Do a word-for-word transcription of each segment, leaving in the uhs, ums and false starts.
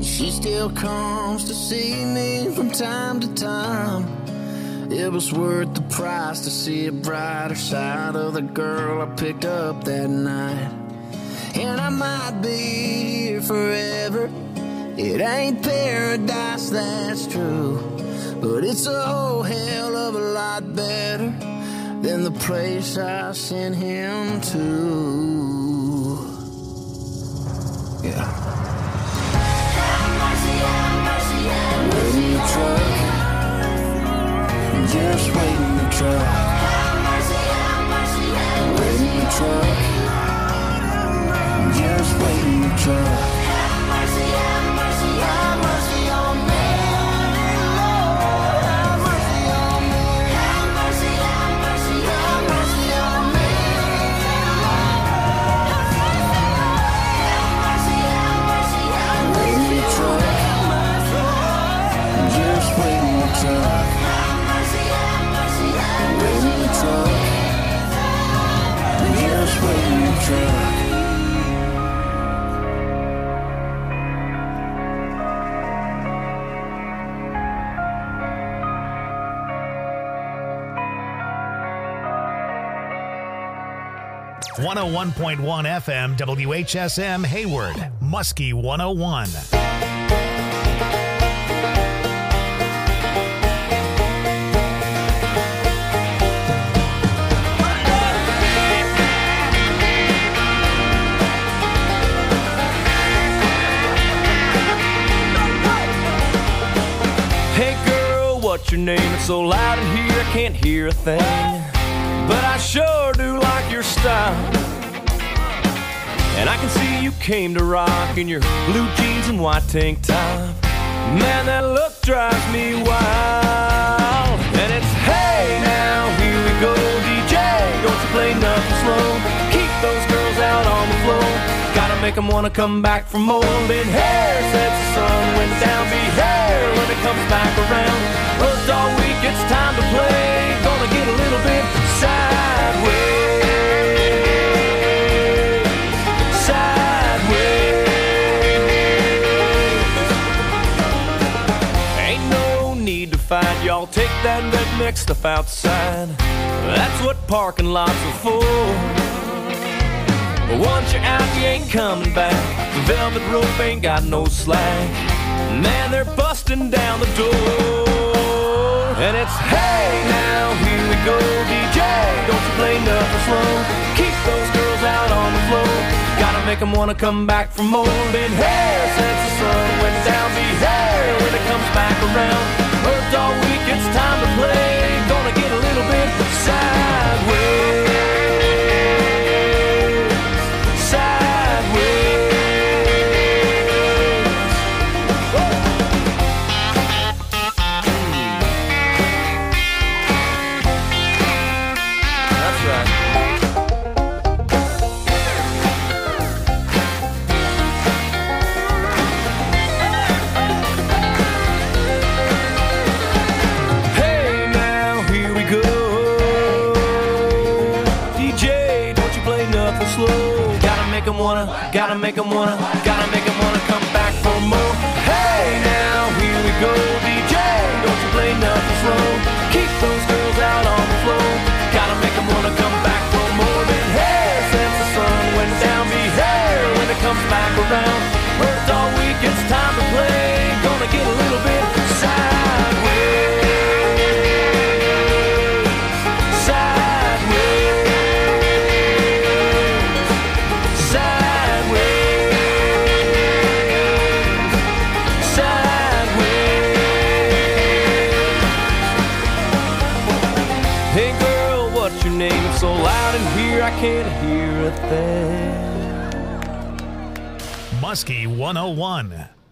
She still comes to see me from time to time. It was worth the price to see a brighter side of the girl I picked up that night. And I might be here forever. It ain't paradise, that's true, but it's a whole hell of a lot better than the place I sent him to. Yeah. Have mercy, have mercy, have mercy. Wait in the truck. Just wait in the truck. Have mercy, have mercy, have mercy. Wait in the truck. Just wait in the truck. Have mercy, have mercy, have mercy on me. Lord, have mercy on me. Have mercy, have mercy, have mercy on me. Have mercy, have mercy, have mercy. Wait in the truck. Just wait in the truck. Have mercy, have mercy, have mercy. Wait in the truck. Just wait in the truck. one oh one point one F M, W H S M, Hayward, Muskie one oh one. Hey girl, what's your name? It's so loud in here I can't hear a thing, but I sure do like your style. And I can see you came to rock in your blue jeans and white tank top. Man, that look drives me wild. And it's hey now, here we go, D J, don't you play nothing slow. Keep those girls out on the floor. Gotta make them wanna come back for more. Then hair sets the sun went down. Be hair when it comes back around. Worked all week, it's time to play. Gonna get a little bit sideways. Fight, y'all take that red mix stuff outside. That's what parking lots are for. But once you're out, you ain't coming back. The velvet rope ain't got no slack. Man, they're busting down the door. And it's hey now, here we go, D J, don't you play nothing slow. Keep those girls out on the floor. Gotta make them wanna come back for more. Been hair since the sun went down. Be hair when it comes back around. Worked all week, it's time to play. Gonna get a little bit sideways. Sideways. That's right. Slow. Gotta make them wanna, gotta make them wanna, gotta make them wanna come back for more. Hey now, here we go, D J, don't you play nothing slow. Keep those girls out on the floor. Gotta make them wanna come back for more. Been hair since the sun went down. Be hair when it comes back around. Worked all week, it's time to play. Gonna get a little bit sideways. So loud in here I can't hear a thing. Muskie one oh one.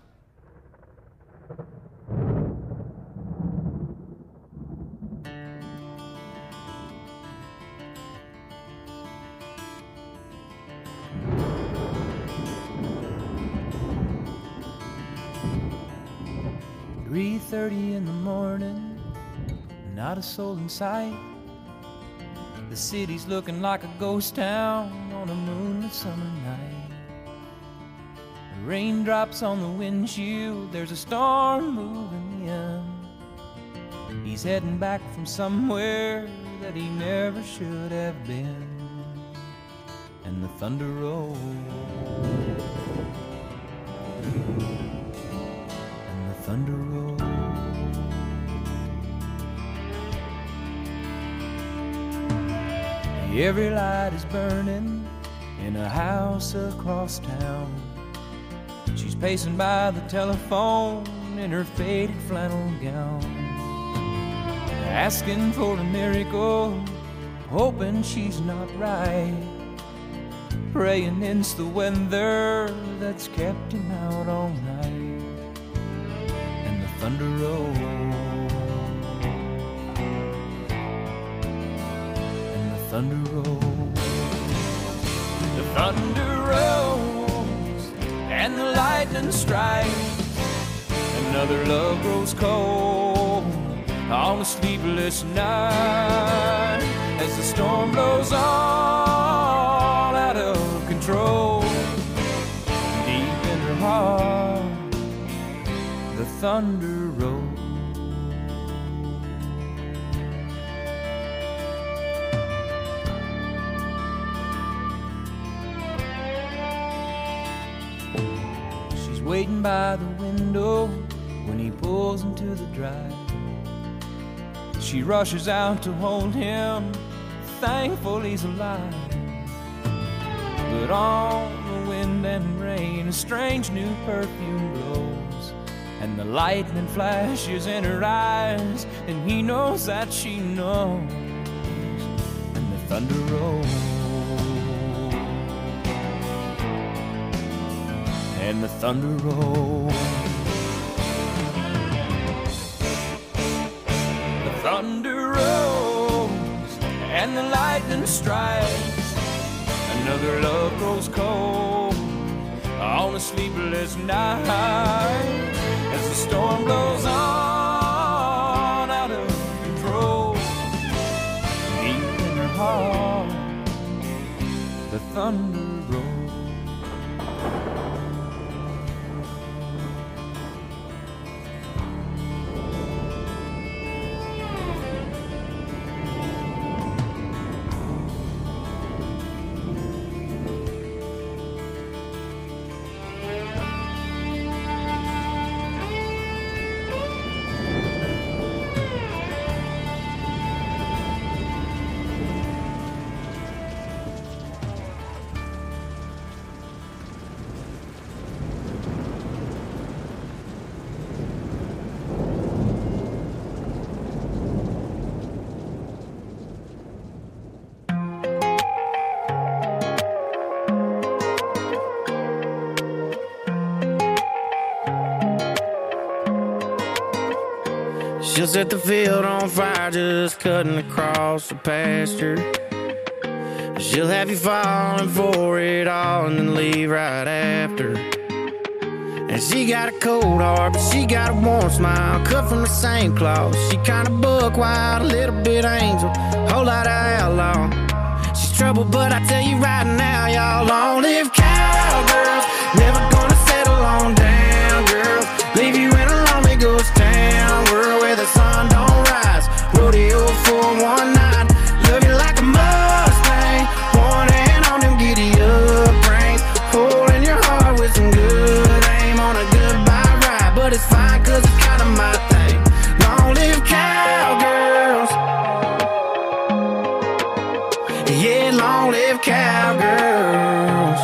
three thirty in the morning, not a soul in sight. The city's looking like a ghost town on a moonlit summer night. Raindrops on the windshield, there's a storm moving in. He's heading back from somewhere that he never should have been. And the thunder rolls, and the thunder rolls. Every light is burning in a house across town. She's pacing by the telephone in her faded flannel gown, asking for a miracle, hoping she's not right, praying it's the weather that's kept him out all night. And the thunder rolls, and the thunder rolls, the thunder rolls, and the lightning strikes. Another love grows cold on a sleepless night, as the storm blows all out of control. Deep in her heart, the thunder rolls. She's waiting by the window when he pulls into the drive. She rushes out to hold him, thankful he's alive. But on the wind and rain, a strange new perfume blows, and the lightning flashes in her eyes, and he knows that she knows. And the thunder rolls, and the thunder rolls. Thunder rolls, and the lightning strikes. Another love grows cold on a sleepless night, as the storm blows on out of control. Deep in her heart, the thunder rolls. She'll set the field on fire just cutting across the pasture. She'll have you falling for it all and then leave right after. And she got a cold heart, but she got a warm smile, cut from the same cloth. She kinda buck wild, a little bit angel, whole lot of outlaw. She's trouble, but I tell you right now, y'all, long live cowgirls. Never gonna settle on down, girls. Leave you in a lonely ghost town, world where the sun don't rise. Rodeo for one night, love you like a Mustang. One hand on them giddy up reins, holding your heart with some good aim on a goodbye ride. But it's fine, cause it's kinda my thing. Long live cowgirls. Yeah, long live cowgirls.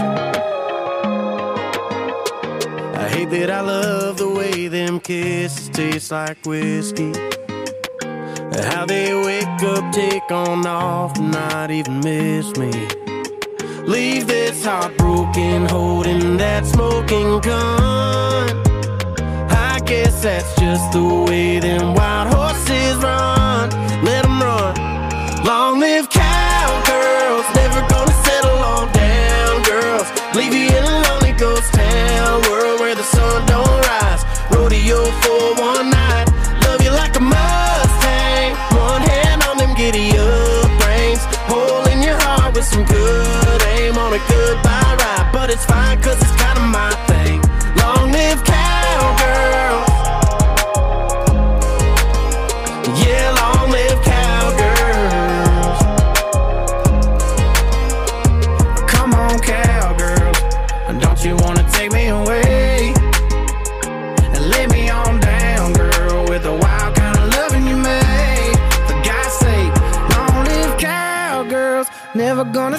I hate that I love the way them kisses taste like whiskey. How they wake up, take on off, and not even miss me. Leave this heartbroken, holding that smoking gun. I guess that's just the way them wild horses run. Let them run. Long live cowgirls, never gonna settle on down, girls. Leave you in a lonely ghost town, world where the sun don't rise. Rodeo for one night, love you like a Mustang. One hand on them giddy up reins, holding your heart with some good aim on a goodbye ride. But it's fine, cause it's kinda my thing.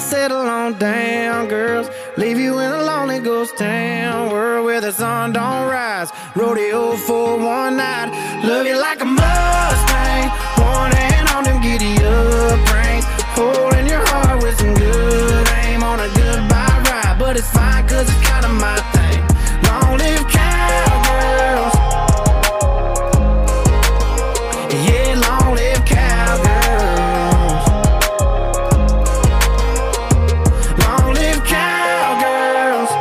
settle on down, girls. Leave you in a lonely ghost town, world where the sun don't rise. Rodeo for one night. Love you like a Mustang, one hand on them giddy up reins, holding your heart with some good aim on a goodbye ride. But it's fine, cause it's kind of my thing. Long live cowgirls. Yeah, long live cowgirls. Long live cowgirls.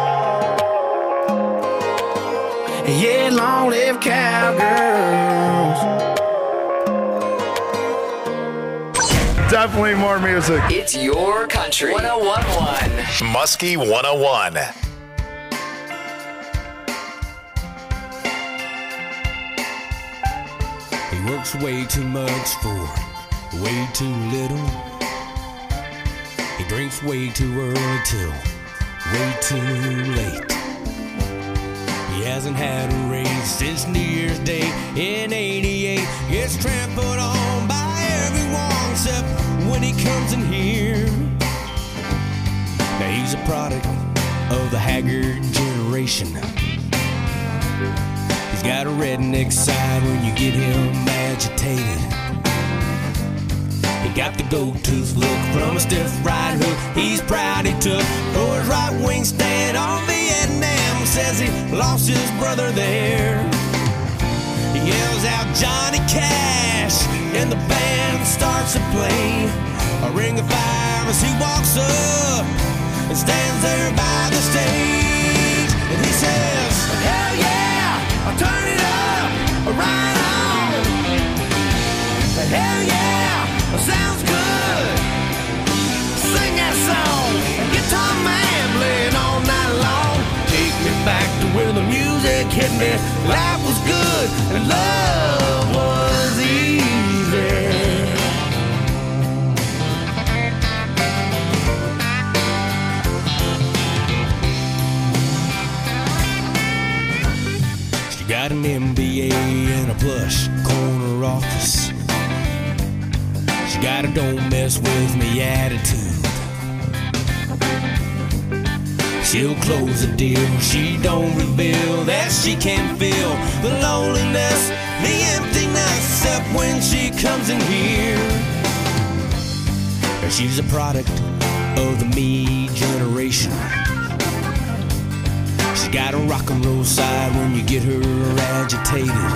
Yeah, long live cowgirls. Definitely more music. It's your country. one oh one point one. Muskie one oh one. He works way too much for way too little. He drinks way too early till way too late. He hasn't had a raise since New Year's Day in eighty-eight. Gets trampled on by everyone except when he comes in here. Now he's a product of the haggard generation. He's got a redneck side when you get him agitated. He got the gold-tooth look from a stiff right hook he's proud he took for his right-wing stand on Vietnam. Says he lost his brother there. He yells out Johnny Cash and the band starts to play a ring of fire as he walks up and stands there by the stage. And he says, hell yeah, I'll turn it up, right on. Hell yeah, sounds good. Sing that song, guitar man playing all night long. Take me back to where the music hit me. Life was good and love was easy. She got an M B A and a plush corner office. She got a don't mess with me attitude. She'll close the deal, she don't reveal that she can feel the loneliness, the emptiness, except when she comes in here. And she's a product of the me generation. She got a rock and roll side when you get her agitated.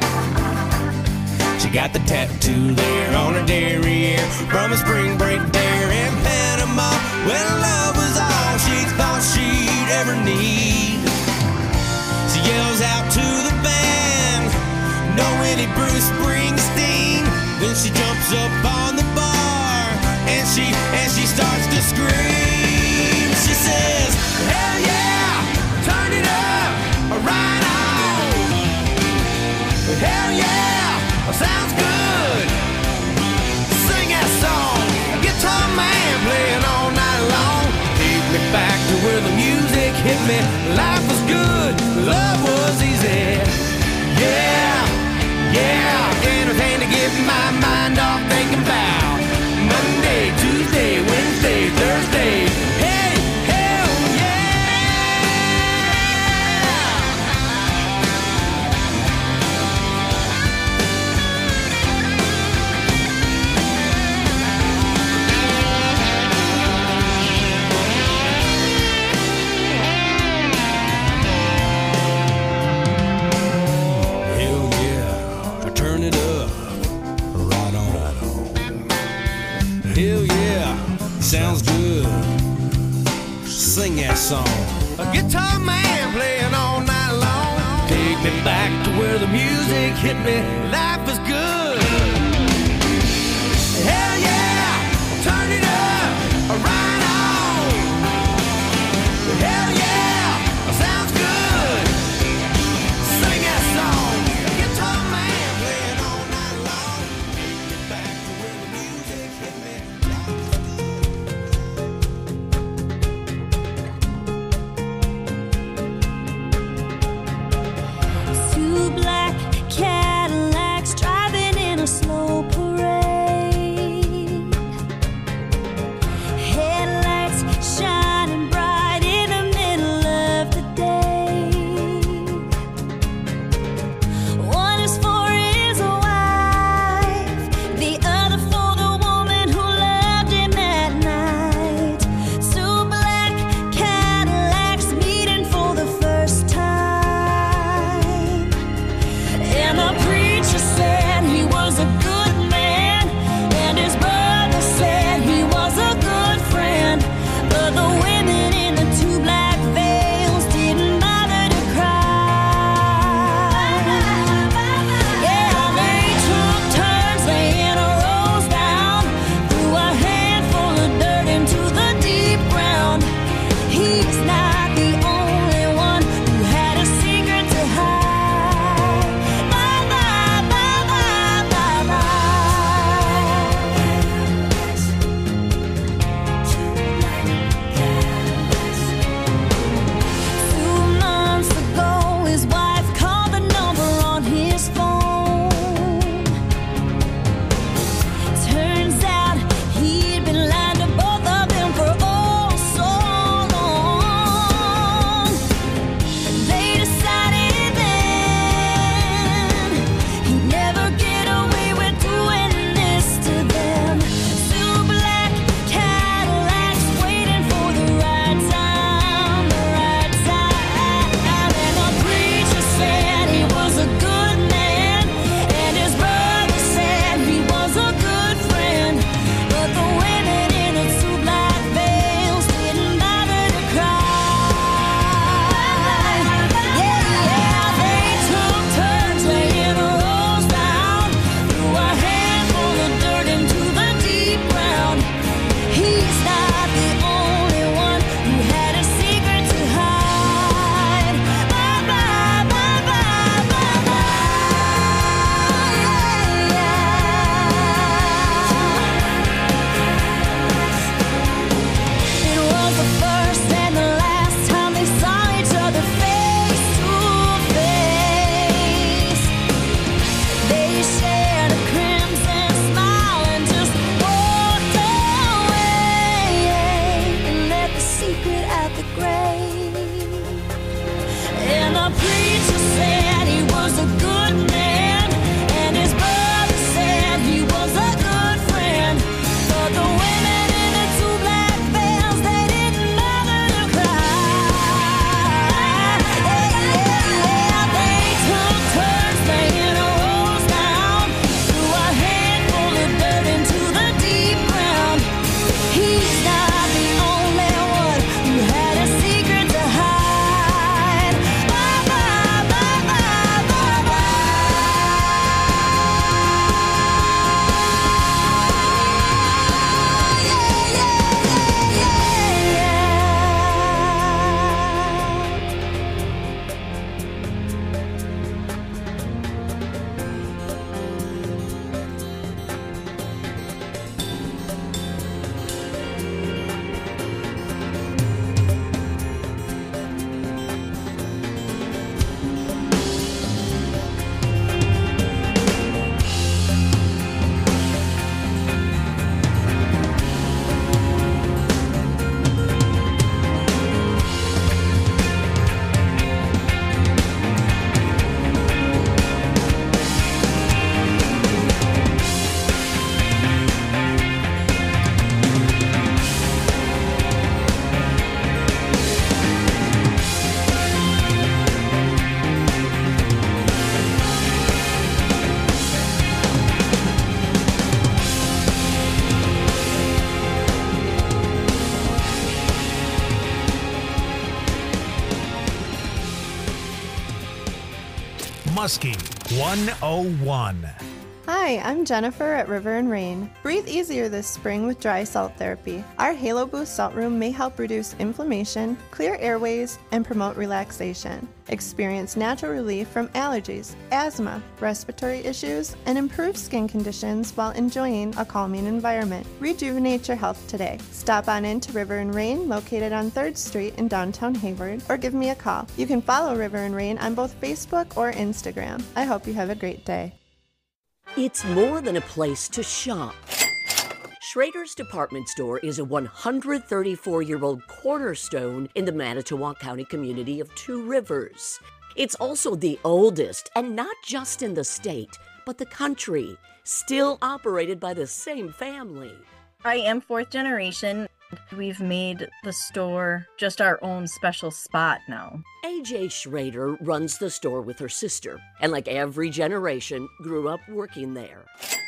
She got the tattoo there on her derriere from a spring break there in Panama, when love was all she thought she'd ever need. She yells out to the band, no any Bruce Springsteen. Then she jumps up on the bar and she and she starts to scream. She says, hell yeah, turn it up, right on. Hell yeah, sounds good. Sing that song, guitar man playing all night long. Take me back to where the music hit me. Life was good, love was easy. Yeah, yeah, anything to get my mind off thinking about Monday, Tuesday, Wednesday, Thursday. Hey, hell sounds good. Sing that song. A guitar man playing all night long. Take me back to where the music hit me. Life was good. Hell yeah, turn it up, right on. Hell yeah, sounds good. Sing that song. A guitar man playing all night long. Take me back to where the music hit me. Two black Cadillacs driving in a slow parade. Muskie one oh one. Hi, I'm Jennifer at River and Rain. Breathe easier this spring with dry salt therapy. Our Halo Boost Salt Room may help reduce inflammation, clear airways, and promote relaxation. Experience natural relief from allergies, asthma, respiratory issues, and improve skin conditions while enjoying a calming environment. Rejuvenate your health today. Stop on in to River and Rain, located on third Street in downtown Hayward, or give me a call. You can follow River and Rain on both Facebook or Instagram. I hope you have a great day. It's more than a place to shop. Schrader's Department Store is a one hundred thirty-four-year-old cornerstone in the Manitowoc County community of Two Rivers. It's also the oldest, and not just in the state, but the country, still operated by the same family. I am fourth generation. We've made the store just our own special spot now. A J Schrader runs the store with her sister, and like every generation, grew up working there.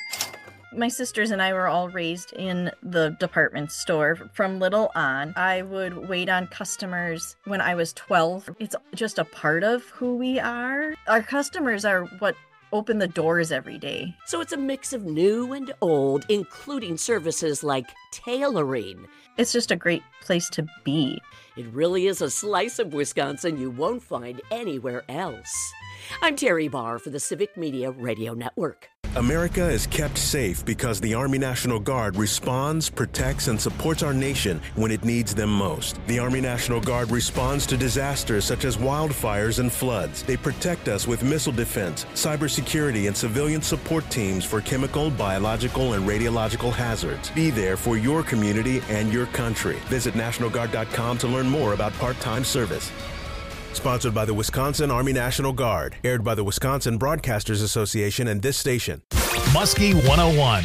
My sisters and I were all raised in the department store from little on. I would wait on customers when I was twelve. It's just a part of who we are. Our customers are what open the doors every day. So it's a mix of new and old, including services like tailoring. It's just a great place to be. It really is a slice of Wisconsin you won't find anywhere else. I'm Terry Barr for the Civic Media Radio Network. America is kept safe because the Army National Guard responds, protects, and supports our nation when it needs them most. The Army National Guard responds to disasters such as wildfires and floods. They protect us with missile defense, cybersecurity, and civilian support teams for chemical, biological, and radiological hazards. Be there for your community and your country. Visit National Guard dot com to learn more about part-time service. Sponsored by the Wisconsin Army National Guard. Aired by the Wisconsin Broadcasters Association and this station. Muskie one oh one.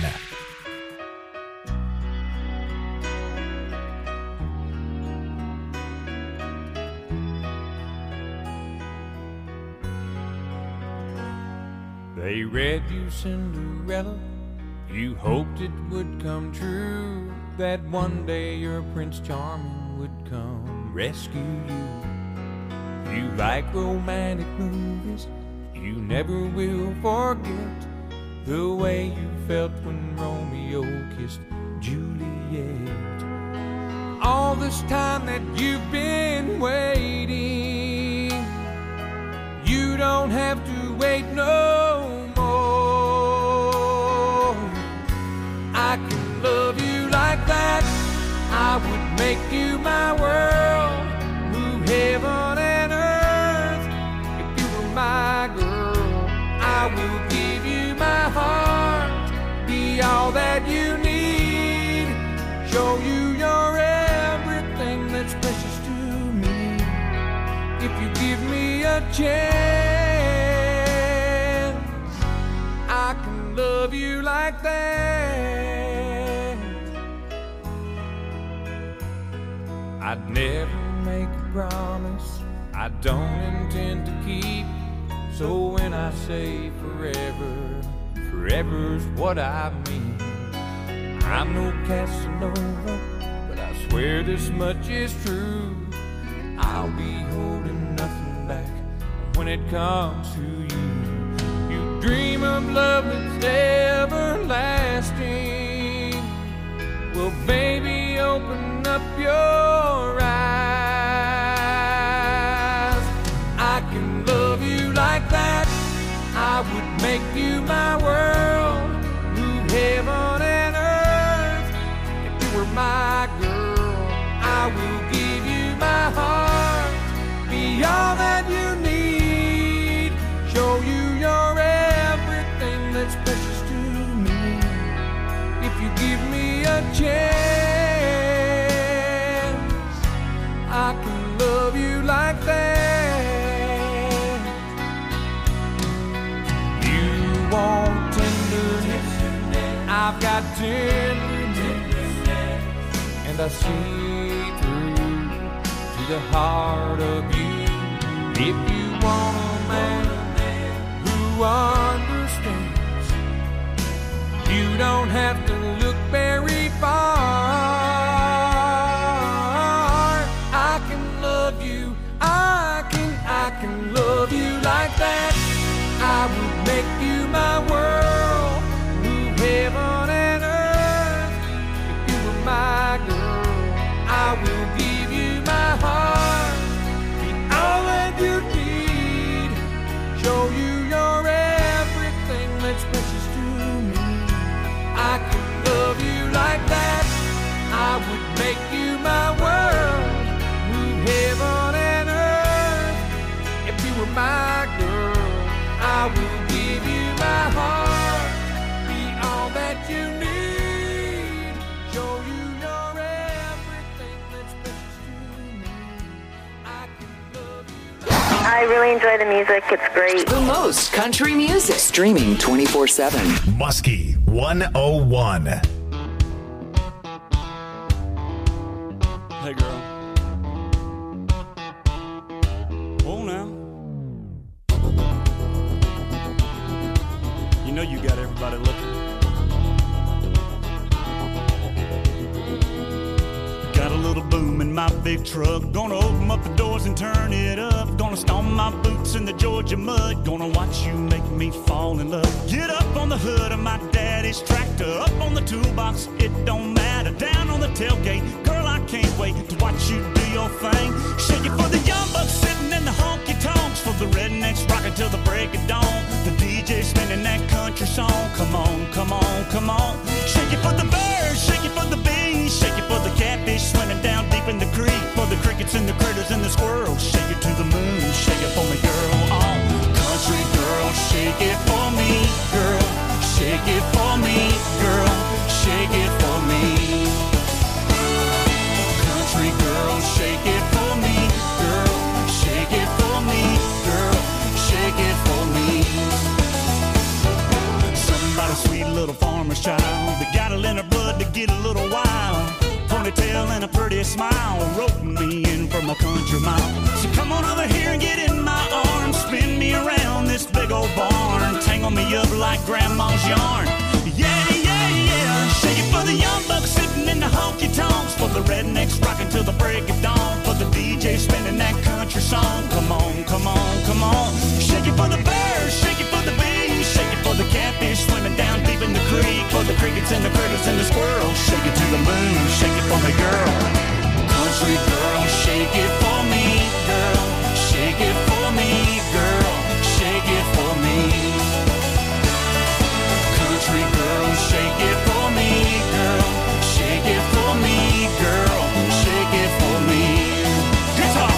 They read you Cinderella. You hoped it would come true, that one day your Prince Charming would come rescue you. You like romantic movies, you never will forget the way you felt when Romeo kissed Juliet. All this time that you've been waiting, you don't have to wait no more. I can love you like that, I would make you my world, move heaven and my girl. I will give you my heart, be all that you need, show you you're everything that's precious to me. If you give me a chance, I can love you like that. I'd never make a promise I don't intend to keep. So when I say forever, forever's what I mean. I'm no Casanova, but I swear this much is true. I'll be holding nothing back when it comes to you. You dream of love that's everlasting. Well, baby, open up your eyes. I can love you like that, I would make you my world, move heaven and earth. If you were my girl, I will give you my heart, be all that you need, show you you're everything that's precious to me. If you give me a chance, I can love you like that. Want tenderness, I've got tenderness, and I see through to the heart of you. If you want a man who understands, you don't have to look very far. I can love you, I can, I can love you like that. I would make you my world, move heaven and earth. If you were my girl, I will give you my heart, be all that you need, show you you're everything that's precious to me. I could love you like that, I would make you my world, move heaven and earth. If you were my girl, I will give you my heart, be all that you need, show you you're everything that's precious to me. I can love you. I really enjoy the music. It's great. The most country music. Streaming twenty-four seven. Muskie one oh one. Hey, girl. Oh, now. You know you got everybody looking. Got a little boom in my big truck. Gonna open up the doors and turn it up. Gonna stomp my boots in the Georgia mud. Gonna watch you make me fall in love. Get up on the hood of my daddy's tractor. Up on the toolbox, it don't matter. Down on the tailgate, girl, I can't wait to watch you do your thing. Shake it for the young bucks sitting in the honky tonks. For the rednecks rocking till the break of dawn. The D J spinning that country song. Come on, come on, come on. Shake it for the birds, shake it for the bees. Shake it for the catfish swimming down deep in the creek. For the crickets and the critters and the squirrels. Shake it to the moon, shake it for me, girl. Oh, country girl, shake it for me, girl. Shake it for me, girl. Shake it for me. Country girl, shake it for me, girl. Shake it for me, girl. Shake it for me. Somebody sweet little farmer's child that got it in her blood to get a little wild. Ponytail and a pretty smile, roping me in from a country mile. So come on over here and get in my arms, spin me around this big old barn, tangle me up like grandma's yarn. Yeah, yeah, yeah. Shake it for the young bucks sitting in the honky tonks. For the rednecks rocking till the break of dawn. For the D J spinning that country song. Come on, come on, come on. Shake it for the birds, shake it for the bees. Shake it for the catfish swimming down deep in the creek. For the crickets and the critters and the squirrels. Shake it to the moon, shake it for me, girl. Country girl, shake it for me, girl. Shake it for me, girl. Shake it for me. Country girl, shake it for me, girl. Shake it for me, girl. Shake it for me. Guitar.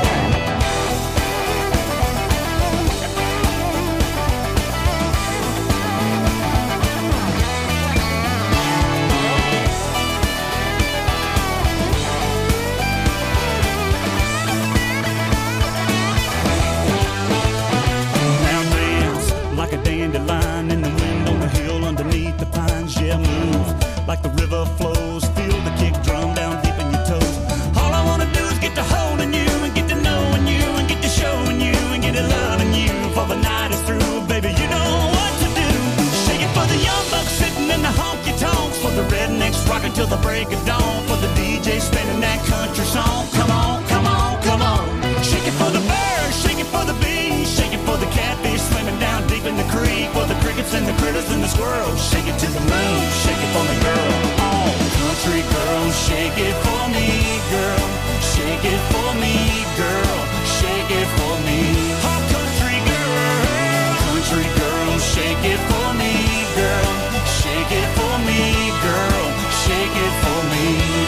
Now dance like a dandelion in the wind on the hill underneath the pines. Yeah, move like the river flows. Feel the kick drum down deep in your toes. All I wanna do is get to holding you and get to knowing you and get to showing you and get to loving you. For the night is through, baby, you know what to do. Shake it for the young bucks sitting in the honky tonks. For the rednecks rocking till the break of dawn. For the D J spinning that country song. Come on, come on, come on. Shake it for the birds, shake it for the bees. Shake it for the catfish swimming down deep in the creek. For the crickets and the critters and the squirrels. Shake it to the moon, shake it for me, girl. Oh, country girl, shake it for me, girl. Shake it for me, girl. Shake it for me. Oh, country girl, country girl, shake it for me, girl. Shake it for me, girl. Shake it for me.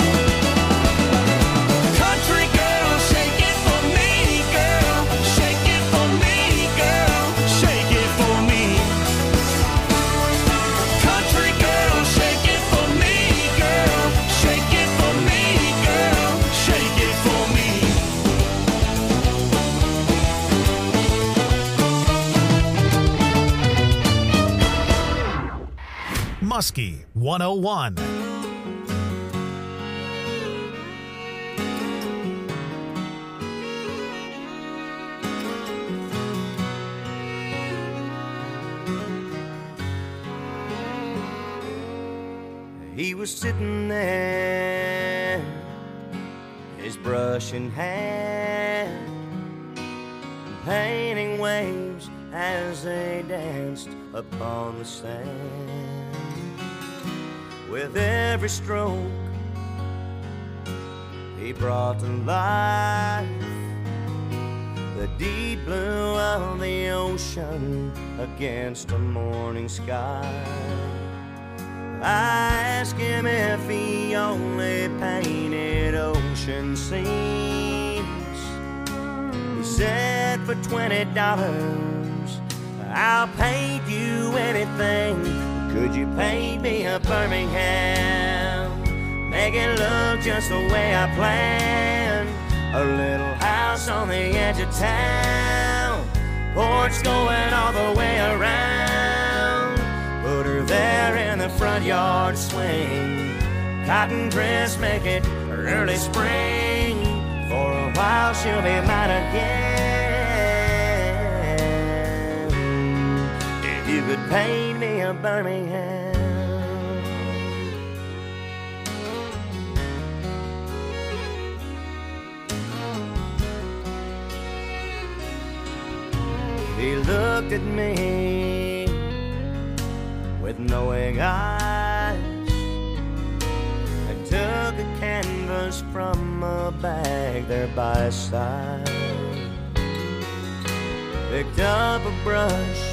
Country girl, shake it for me, girl. Shake it for me, girl. Shake it for me. Country girl, shake it for me, girl. Shake it for me, girl. Shake it for me. Muskie one oh one. He was sitting there, his brush in hand, painting waves as they danced upon the sand. With every stroke he brought to life the deep blue of the ocean against a morning sky. I asked him if he only painted ocean scenes. He said, for twenty dollars I'll paint you anything. Could you paint me a Birmingham? Make it look just the way I planned. A little house on the edge of town, porch going all the way around. Put her there in the front yard swing. Cotton dress, make it early spring. For a while she'll be mine again. If you could paint me a Birmingham. He looked at me with knowing eyes and took a canvas from a bag there by his side. Picked up a brush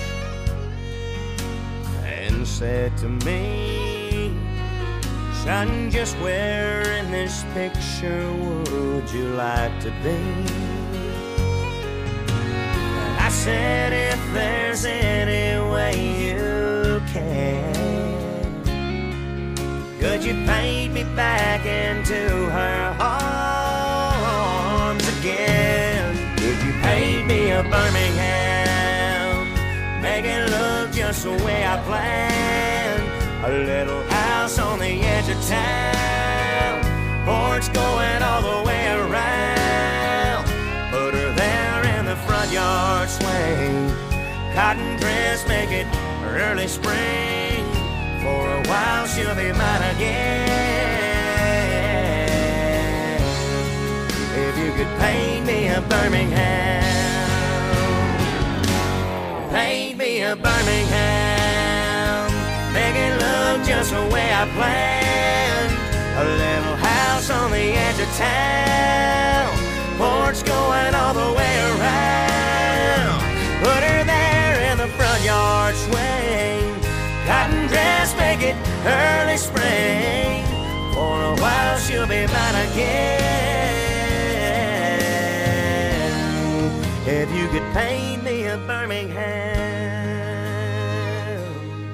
and said to me, son, just where in this picture would you like to be? I said, if there's any way you can, could you paint me back into her arms again? Could you paint me a Birmingham? Make it look just the way I planned. A little house on the edge of town, porch going all the way around. Put her there in the front yard swing. Cotton dress, make it early spring. For a while she'll be mine again. If you could paint me a Birmingham, paint me a Birmingham. Make it look just the way I planned. A little house on the edge of town, porch going all the way around. Put her there in the front yard swing. Cotton dress, make it early spring. For a while she'll be mine again. If you could paint me a Birmingham,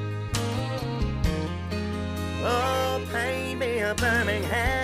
oh, paint me a Birmingham.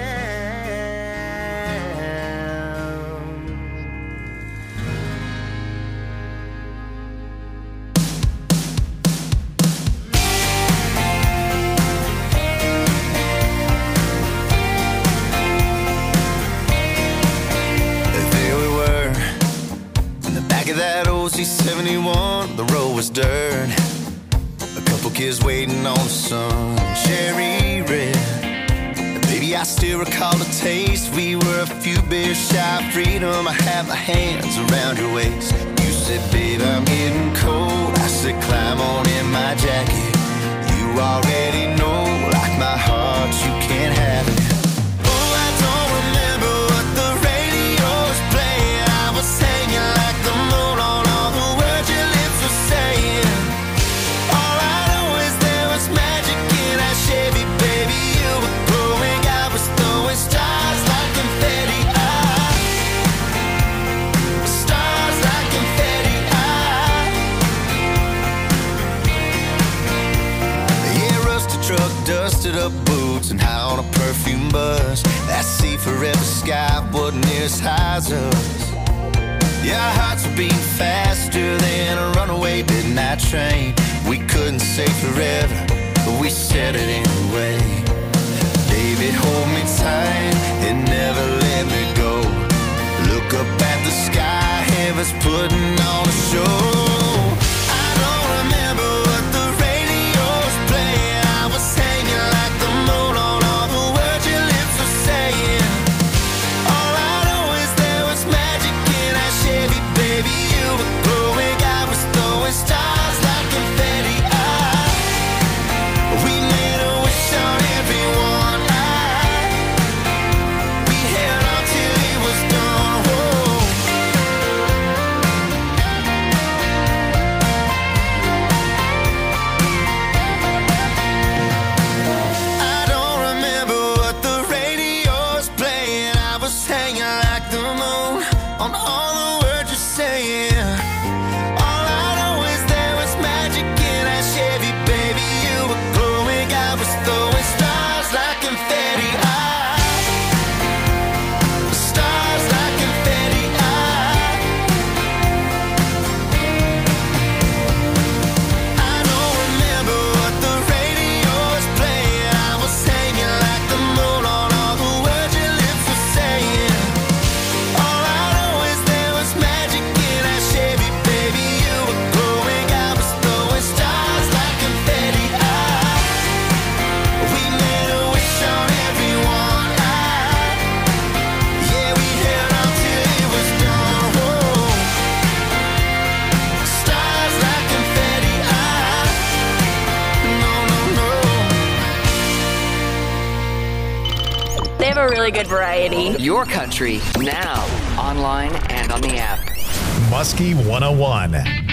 That old C seventy-one, the road was dirt. A couple kids waiting on the sun, cherry red. Baby, I still recall the taste. We were a few beers shy of freedom. I had my hands around your waist. You said, babe, I'm getting cold. I said, climb on in my jacket. You already know, like my heart, you can't have it. Oh, I don't remember what the radio was playing. I was hanging like the moon on all the words your lips were saying. All I know is there was magic in our Chevy, baby. You were glowing, I was throwing stars like confetti. Ah, stars like confetti. Ah, yeah, rusted truck, dusted up boots, and high on a perfume bus. That sea forever sky wasn't near as high as us. Yeah, our hearts were beating faster than a runaway midnight train. We couldn't say forever, but we said it anyway. Baby, hold me tight and never let me go. Look up at the sky, heaven's putting on a show. I don't remember what the radio was playing. I was hanging like the moon on all the words your lips were saying. All I know is there was magic in our Chevy, baby. You were glowing, I was throwing a really good variety. Your country, now, online and on the app. Muskie one oh one.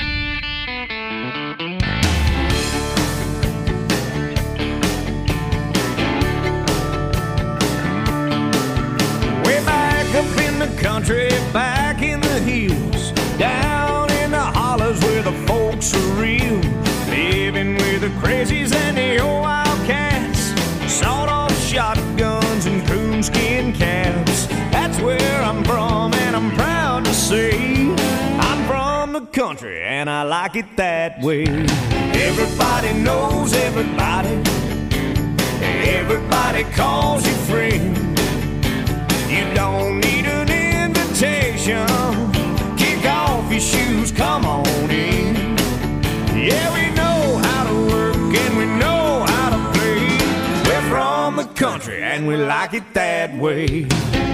Way back up in the country, back in the hills, down in the hollers where the folks are real, living with the crazies and the old wildcats, sawed-off shotguns and coonskin caps. That's where I'm from, and I'm proud to say I'm from the country, and I like it that way. Everybody knows everybody, everybody calls you friend. You don't need an invitation. Kick off your shoes, come on in. Yeah, we know how to work and we know how to play. We're from the country and we like it that way.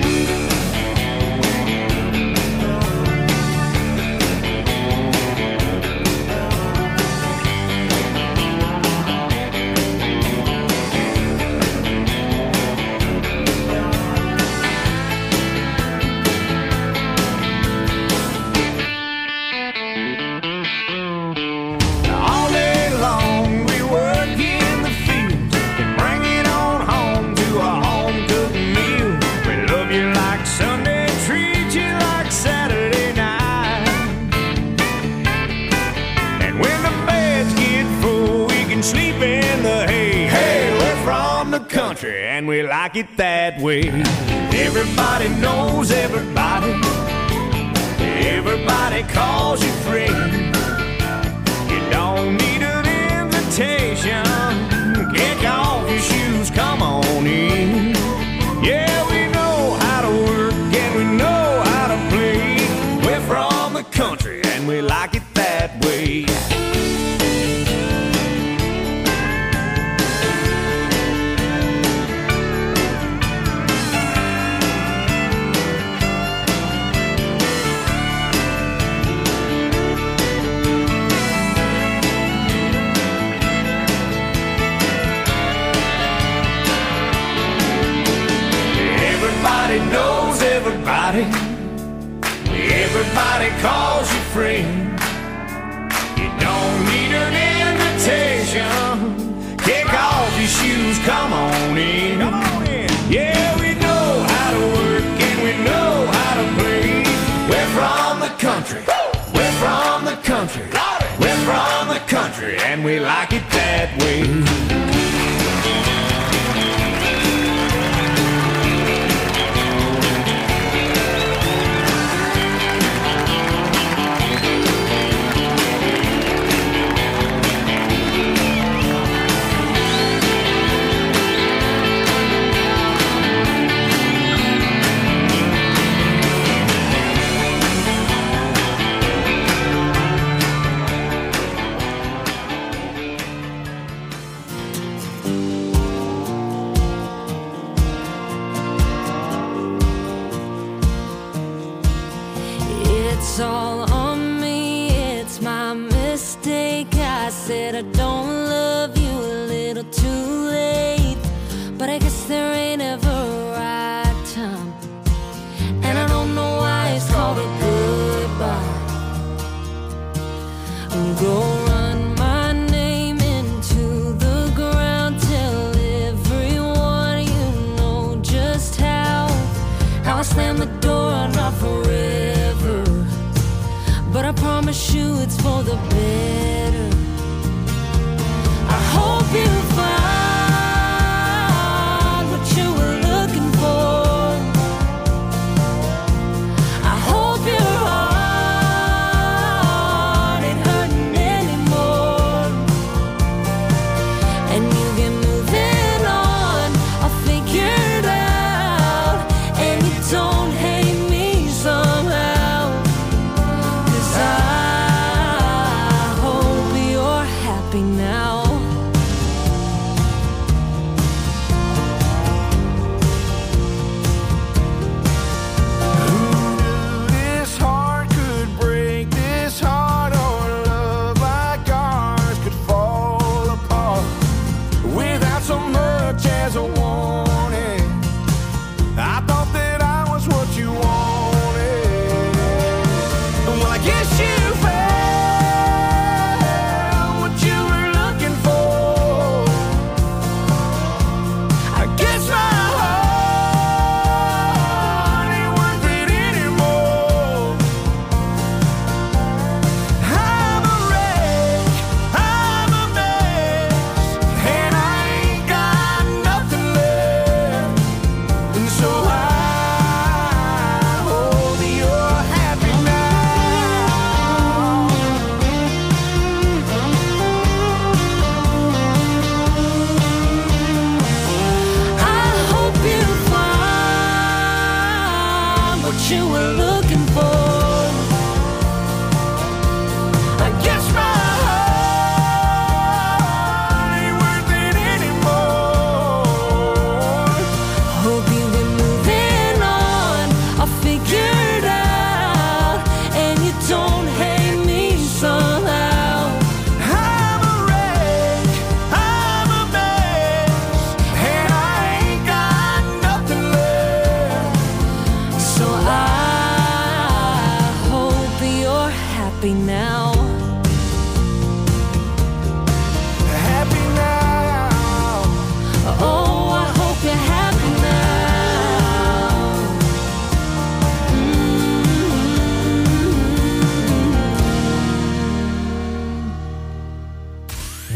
Country and we like it that way. Everybody knows everybody, everybody calls you friend. You don't need an invitation. Kick off your shoes, come on in. Yeah, we know how to work and we know how to play. We're from the country and we like it that way. Everybody knows everybody, everybody calls you friend. You don't need an invitation. Kick off your shoes, come on in. Come on in. Yeah, we know how to work and we know how to play. We're from the country, we're from the country, we're from the country, and we like it that way. It's all on me, it's my mistake. I said I don't love you a little too late, but I guess there ain't ever a right time, and I don't know why it's called a goodbye. Go run my name into the ground, tell everyone you know just how how I slam the door, I'm not forever, but I promise you it's for the better. I hope you find what you were looking for. I hope your heart ain't hurting anymore, and you get moving on, I'll figure it out, and you don't hate me somehow. 'Cause I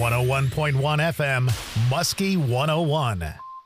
one oh one point one F M, Muskie one oh one.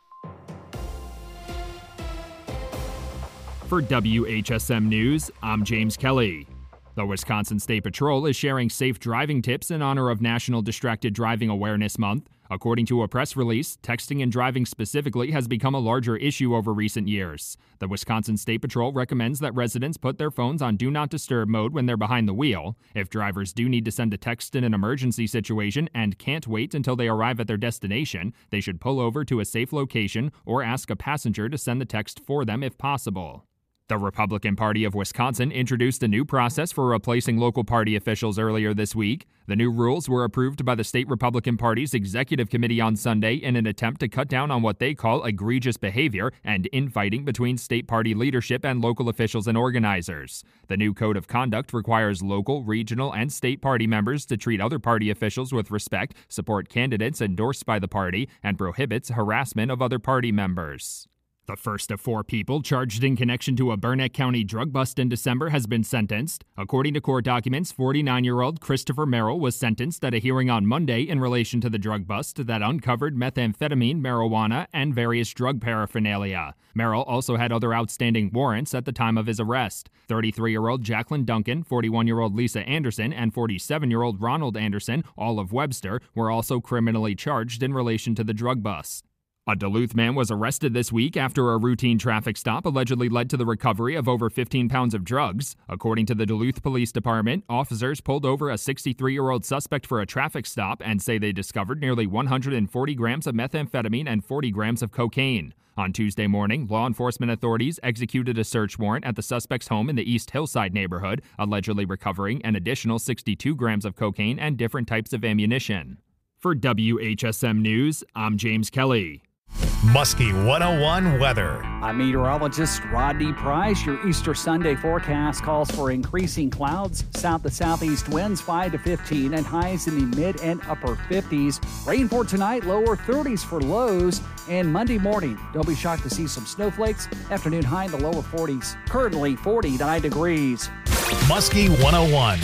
For W H S M News, I'm James Kelly. The Wisconsin State Patrol is sharing safe driving tips in honor of National Distracted Driving Awareness Month. According to a press release, texting and driving specifically has become a larger issue over recent years. The Wisconsin State Patrol recommends that residents put their phones on Do Not Disturb mode when they're behind the wheel. If drivers do need to send a text in an emergency situation and can't wait until they arrive at their destination, they should pull over to a safe location or ask a passenger to send the text for them if possible. The Republican Party of Wisconsin introduced a new process for replacing local party officials earlier this week. The new rules were approved by the state Republican Party's executive committee on Sunday in an attempt to cut down on what they call egregious behavior and infighting between state party leadership and local officials and organizers. The new code of conduct requires local, regional, and state party members to treat other party officials with respect, support candidates endorsed by the party, and prohibits harassment of other party members. The first of four people charged in connection to a Burnett County drug bust in December has been sentenced. According to court documents, forty-nine-year-old Christopher Merrill was sentenced at a hearing on Monday in relation to the drug bust that uncovered methamphetamine, marijuana, and various drug paraphernalia. Merrill also had other outstanding warrants at the time of his arrest. thirty-three-year-old Jacqueline Duncan, forty-one-year-old Lisa Anderson, and forty-seven-year-old Ronald Anderson, all of Webster, were also criminally charged in relation to the drug bust. A Duluth man was arrested this week after a routine traffic stop allegedly led to the recovery of over fifteen pounds of drugs. According to the Duluth Police Department, officers pulled over a sixty-three-year-old suspect for a traffic stop and say they discovered nearly one hundred forty grams of methamphetamine and forty grams of cocaine. On Tuesday morning, law enforcement authorities executed a search warrant at the suspect's home in the East Hillside neighborhood, allegedly recovering an additional sixty-two grams of cocaine and different types of ammunition. For W H S M News, I'm James Kelly. Muskie one oh one weather. I'm meteorologist Rodney Price. Your Easter Sunday forecast calls for increasing clouds, south to southeast winds five to fifteen, and highs in the mid and upper fifties. Rain for tonight, lower thirties for lows. And Monday morning, don't be shocked to see some snowflakes. Afternoon high in the lower forties. Currently forty-nine degrees. Muskie one oh one.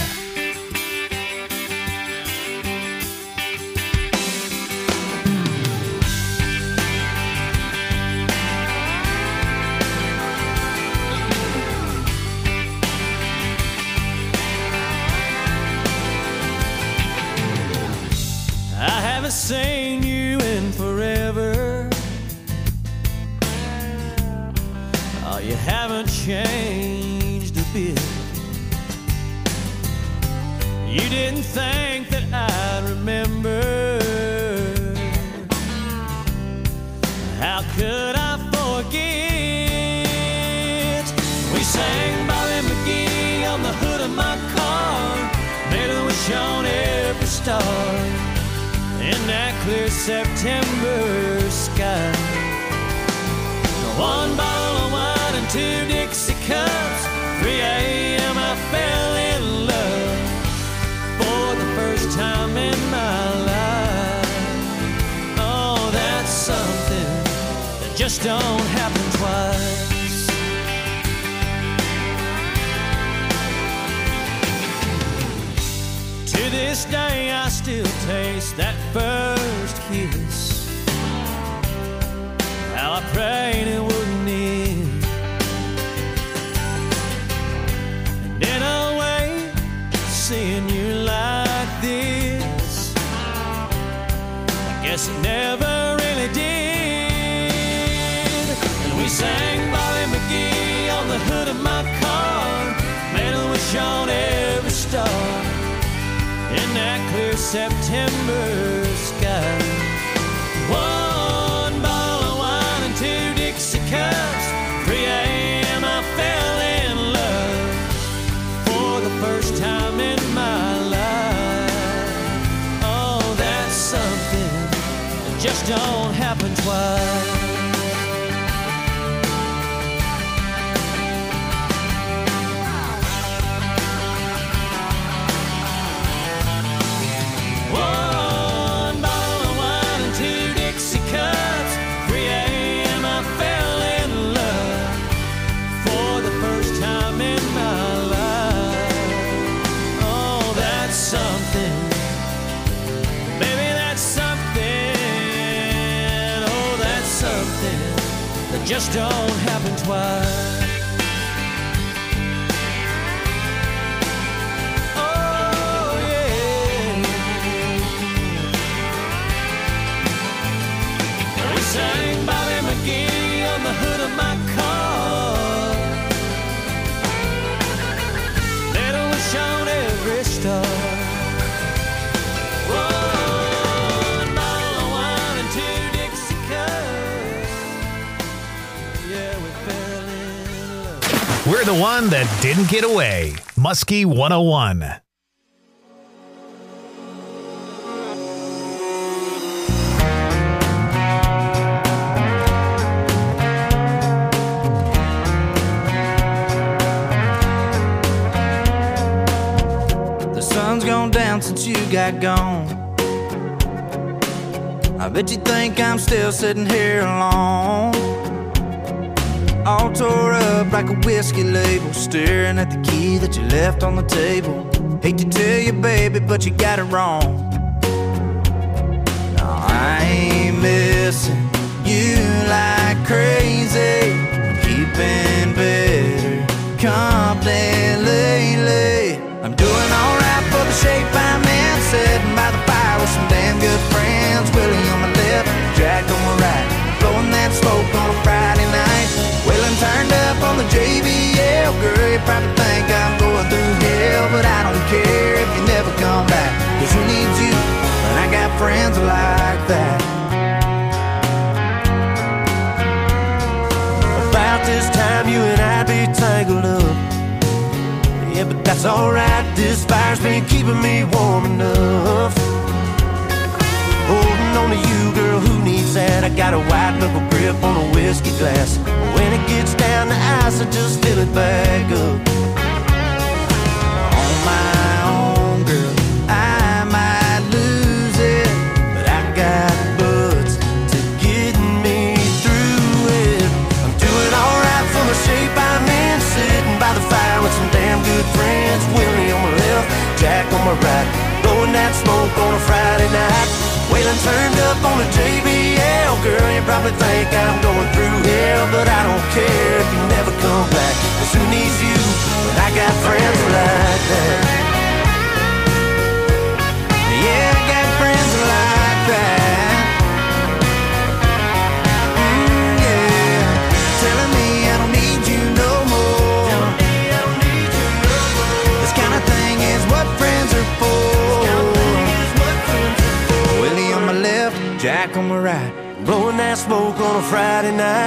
Seen you in forever. Oh, you haven't changed a bit. You didn't think that I'd remember. How could I forget? We sang Bobby McGee on the hood of my car, made a wish on every star in that clear September sky. One bottle of wine and two Dixie cups. three a.m. I fell in love for the first time in my life. Oh, that's something that just don't happen twice. To this day I still taste that first kiss. How I prayed it wouldn't end. And in a way, seeing you like this, I guess it never really did. And we sang Bobby McGee on the hood of my car, made a wish on every star in that clear September sky. One bottle of wine and two Dixie cups. three a.m. I fell in love for the first time in my life. Oh, that's something that just don't happen twice. Baby, that it just don't happen twice. Oh, yeah. We sang Bobby McGee on the hood of my car. Little wish on every star. One bottle of wine and two Dixie cups. Yeah, we fell in love. We're the one that didn't get away. Muskie one oh one. The sun's gone down since you got gone. I bet you think I'm still sitting here alone, all tore up like a whiskey label, staring at the key that you left on the table. Hate to tell you, baby, but you got it wrong. No, I ain't missing you like crazy. Keeping better company lately. I'm doing alright for the shape I'm in, sitting by the fire with some damn good friends. Willie on my left, Jack on my right, blowing that smoke on a Friday night. Waylon turned up on the J B L. Girl, you probably think I'm going through hell, but I don't care if you never come back, 'cause who needs you when I got friends like that? About this time you and I'd be tangled up. Yeah, but that's alright, this fire's been keeping me warm enough. Holding on to you, girl, who needs that? I got a white knuckle grip on a whiskey glass. When it gets down to ice, I just fill it back up. On my own, girl, I might lose it, but I got buds to get me through it. I'm doing alright for the shape I'm in, sitting by the fire with some damn good friends. Willie on my left, Jack on my right, blowing that smoke on a Friday night. Waylon turned up on the J B L. Girl, you probably think I'm going through hell, but I don't care if you never come back, 'cause who needs you when I got friends like that? Yeah, I got friends like that. Mm, yeah, telling me I don't need you no more. Telling me I don't need you no more. This kind of thing is what friends are for. Willie on my left, Jack on my right, blowing that smoke on a Friday night.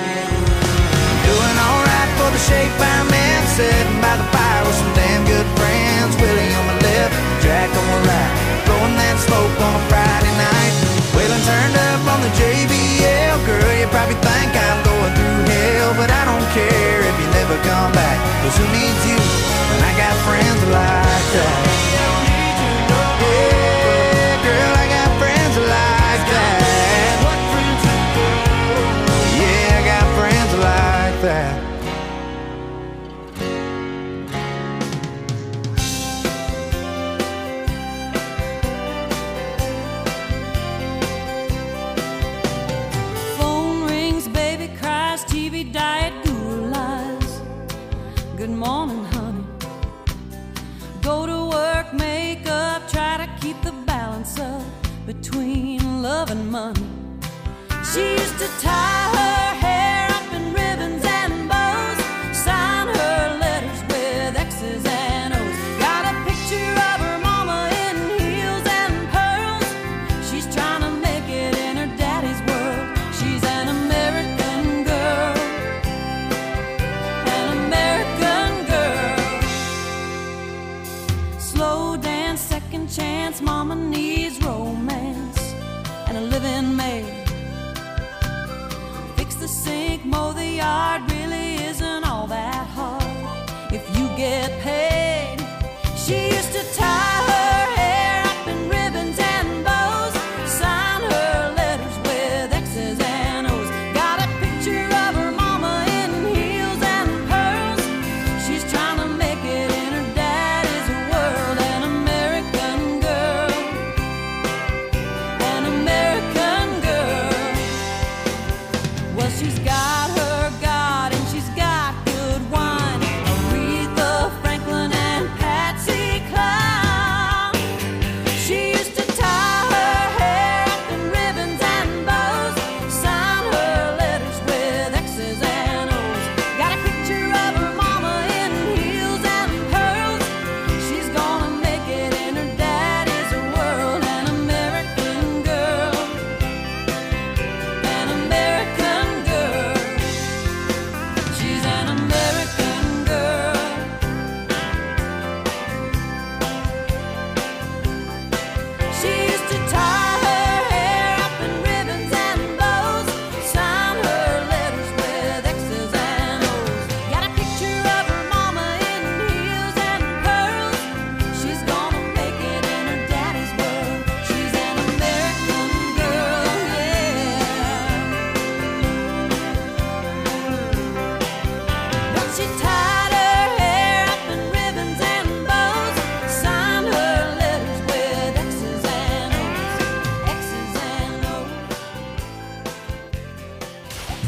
doing alright for the shape I'm in, sitting by the fire with some damn good friends. Willie on my left, Jack on my right, blowing that smoke on a Friday night. Waylon turned up on the J B L. Girl, you probably think I'm going through hell, but I don't care if you never come back, 'cause who needs you when I got friends like that? Yeah, girl, I got friends like that. Yeah, I got friends like that. Phone rings, baby cries, T V diet, Google lies. Good morning, honey. Go to work, make up, try to keep the balance up between love and money. She used to tie her hair up in ribbons and bows, sign her letters with X's and O's. Got a picture of her mama in heels and pearls. She's trying to make it in her daddy's world. She's an American girl, an American girl. Slow dance, second chance, mama needs romance and a living maid. Fix the sink, mow the yard, really isn't all that hard if you get paid. She used to tie her hair up in ribbons and bows, sign her letters with X's and O's. Got a picture of her mama in heels and pearls. She's trying to make it in her daddy's world. An American girl, an American girl. Well, she's got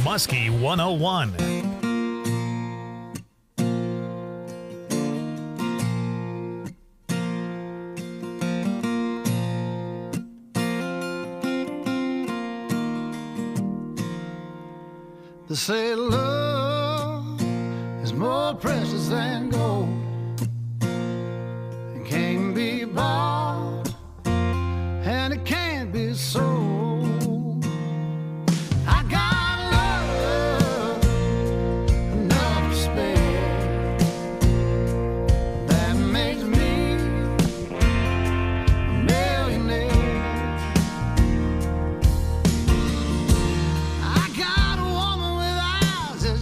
Muskie one oh one. They say love is more precious than gold. It can't be bought and it can't be sold. I got love enough to spare that makes me a millionaire. I got a woman with eyes that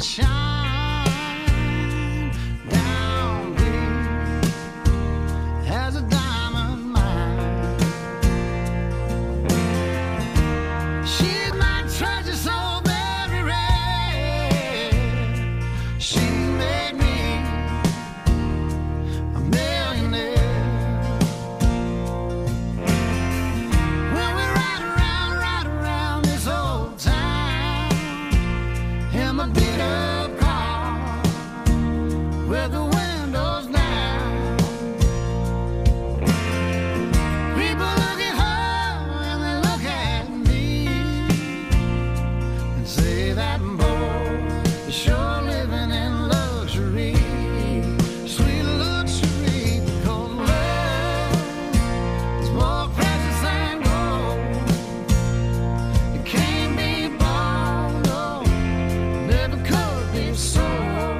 shine down deep as a diamond mine. She's my treasure so very rare. She made me a millionaire. When we ride around, ride around this old town in my beat up car with the windows down. People look at her and they look at me and say that boy is sure living in luxury, sweet luxury, because love is more precious than gold. It can't be bought, no, never could be sold.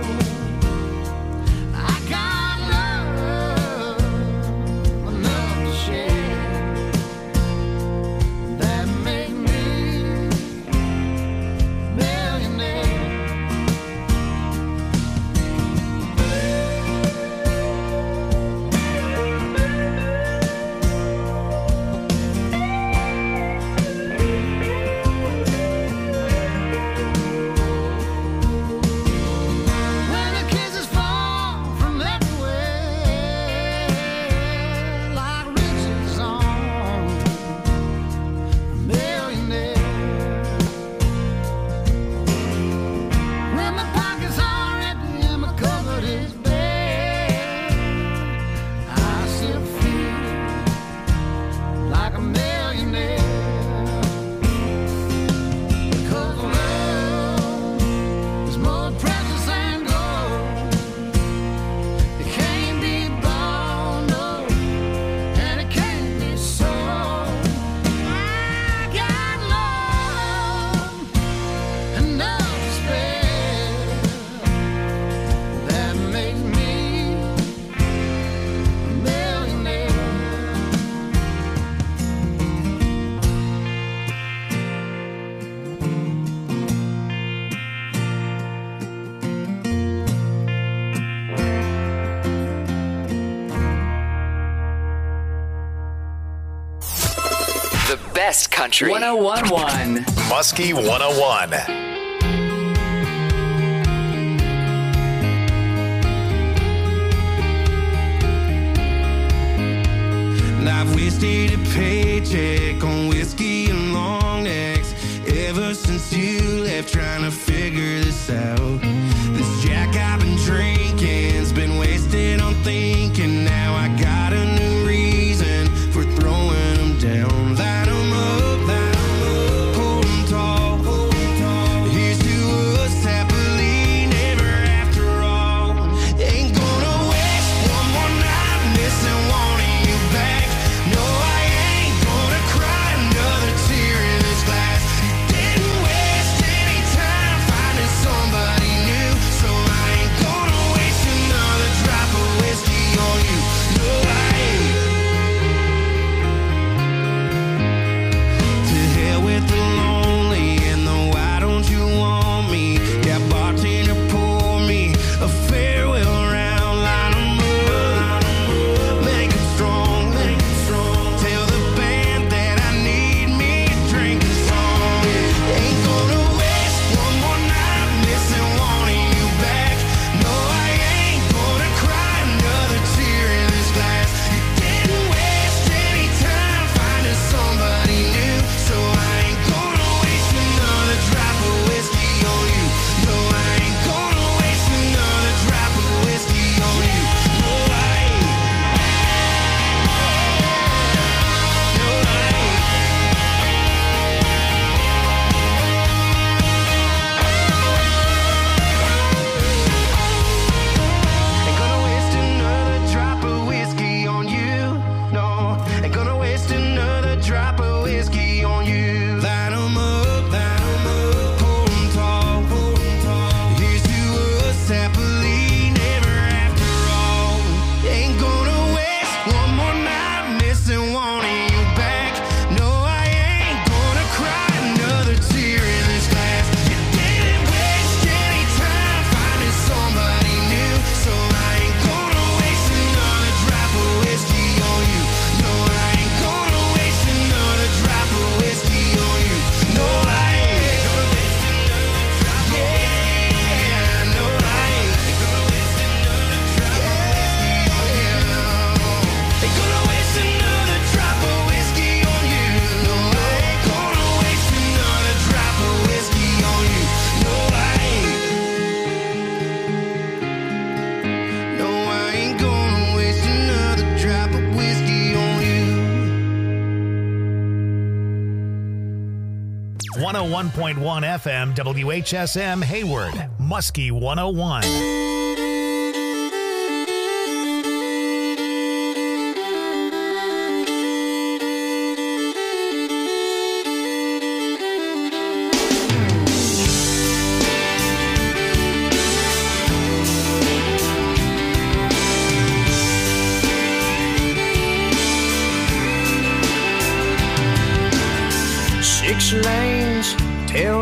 I got love enough to share that make me a millionaire. When the kisses fall from everywhere like riches on a millionaire. When my pockets are empty and my cupboard is bare, I still feel like a millionaire. Because love is more precious than gold. It can't be bought, no, and it can't be sold. I got love enough to spare that makes me a millionaire. The best country. one oh one point one. Muskie one oh one. And I've wasted a paycheck on whiskey and long necks ever since you left, trying to figure this out. This Jack I've been drinking's been wasted on thinking. Now I got a new reason for throwing them down. Light 'em up, light 'em up, hold 'em tall, hold 'em tall. Here's to us happily never after all. Ain't gonna waste one more night missing wanting you back. No, I ain't gonna cry another tear in this glass. Didn't waste any time one oh one point one F M W H S M Hayward, Muskie one oh one. Six lanes, tail